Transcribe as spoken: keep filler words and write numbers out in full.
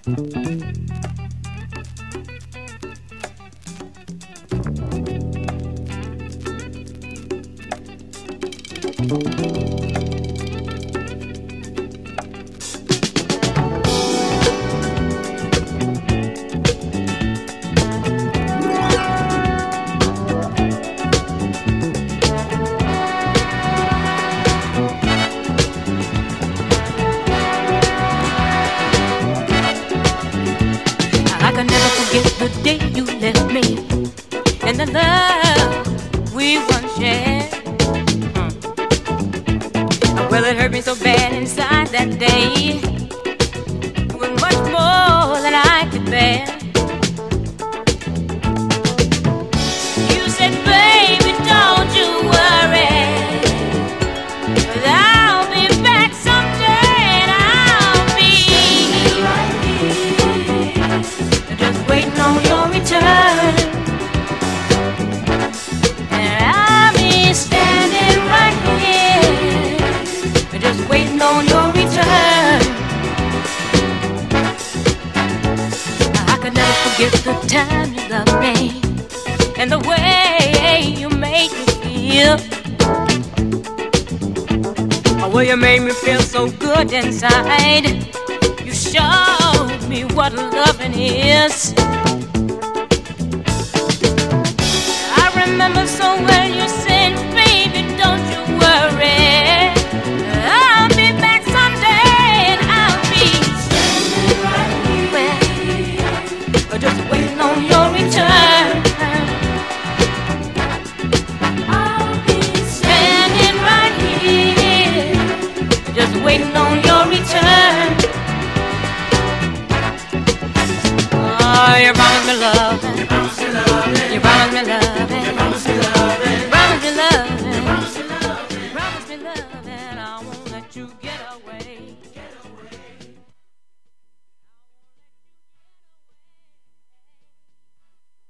I can never forget the day you left me and the love we once shared. Mm. Well, it hurt me so bad inside that day. It was much more than I could bear. You said, baby, don't you worry, 'cause I'll be back someday and I'll be right here, just waiting on your return. And I'll be standing right here, just waiting on your return. I could never forget the time you loved me and the way you made me feel. Oh, well, you made me feel so good inside. You showed me what loving is. I remember so well you